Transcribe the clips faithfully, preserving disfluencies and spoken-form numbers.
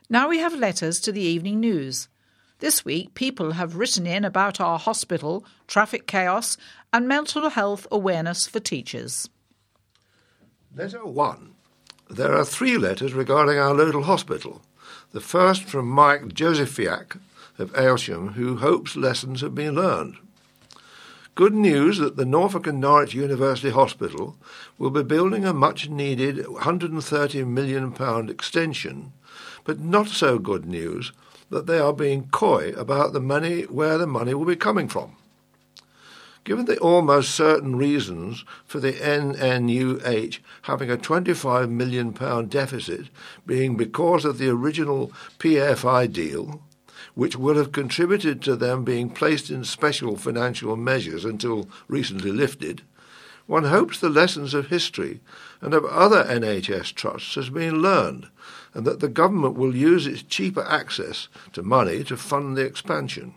Now we have letters to the Evening News. This week, people have written in about our hospital, traffic chaos, and mental health awareness for teachers. Letter one. There are three letters regarding our local hospital. The first from Mike Josephiak of Aylsham, who hopes lessons have been learned. Good news that the Norfolk and Norwich University Hospital will be building a much-needed one hundred thirty million pounds extension, but not so good news that they are being coy about the money, where the money will be coming from. Given the almost certain reasons for the N N U H having a twenty-five million pounds deficit being because of the original P F I deal, which would have contributed to them being placed in special financial measures until recently lifted, one hopes the lessons of history and of other N H S trusts has been learned, and that the government will use its cheaper access to money to fund the expansion.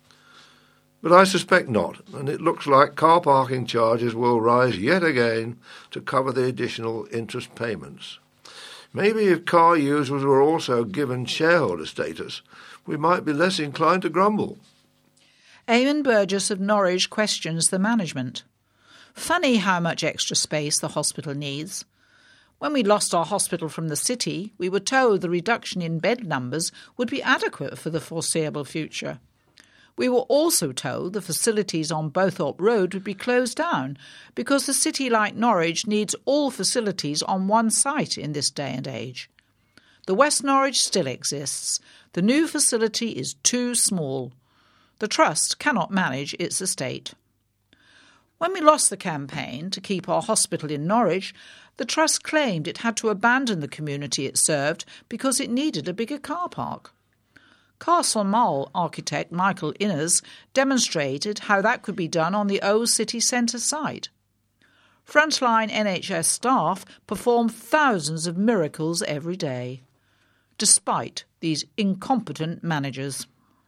But I suspect not, and it looks like car parking charges will rise yet again to cover the additional interest payments. Maybe if car users were also given shareholder status, we might be less inclined to grumble. Eamon Burgess of Norwich questions the management. Funny how much extra space the hospital needs. When we lost our hospital from the city, we were told the reduction in bed numbers would be adequate for the foreseeable future. We were also told the facilities on Bothorpe Road would be closed down because the city, like Norwich, needs all facilities on one site in this day and age. The West Norwich still exists. The new facility is too small. The Trust cannot manage its estate. When we lost the campaign to keep our hospital in Norwich, the Trust claimed it had to abandon the community it served because it needed a bigger car park. Castle Mall architect Michael Inners demonstrated how that could be done on the old city centre site. Frontline N H S staff perform thousands of miracles every day, despite these incompetent managers.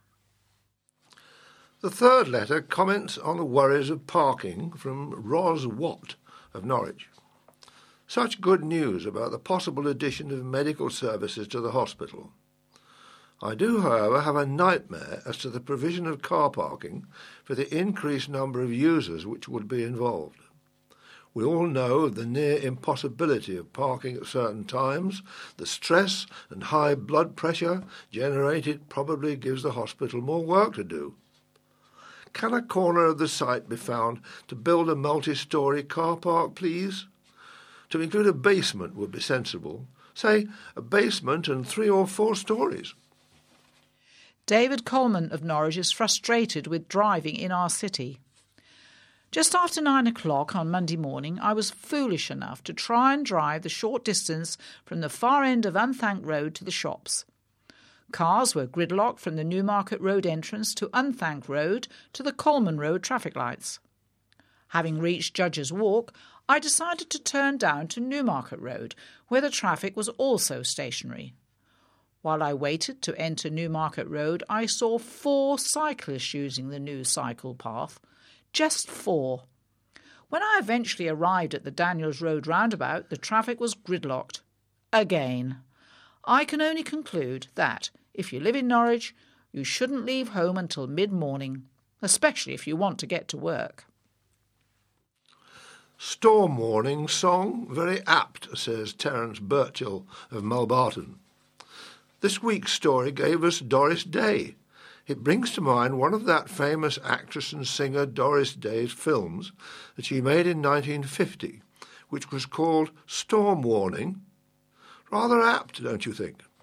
The third letter comments on the worries of parking from Ros Watt of Norwich. Such good news about the possible addition of medical services to the hospital. I do, however, have a nightmare as to the provision of car parking for the increased number of users which would be involved. We all know of the near impossibility of parking at certain times. The stress and high blood pressure generated probably gives the hospital more work to do. Can a corner of the site be found to build a multi-storey car park, please? To include a basement would be sensible. Say, a basement and three or four storeys. David Coleman of Norwich is frustrated with driving in our city. Just after nine o'clock on Monday morning, I was foolish enough to try and drive the short distance from the far end of Unthank Road to the shops. Cars were gridlocked from the Newmarket Road entrance to Unthank Road to the Coleman Road traffic lights. Having reached Judge's Walk, I decided to turn down to Newmarket Road, where the traffic was also stationary. While I waited to enter Newmarket Road, I saw four cyclists using the new cycle path. Just four. When I eventually arrived at the Daniels Road roundabout, the traffic was gridlocked. Again. I can only conclude that, if you live in Norwich, you shouldn't leave home until mid-morning, especially if you want to get to work. Storm warning song, very apt, says Terence Birchall of Mulbarton. This week's story gave us Doris Day. It brings to mind one of that famous actress and singer Doris Day's films that she made in nineteen fifty, which was called Storm Warning. Rather apt, don't you think?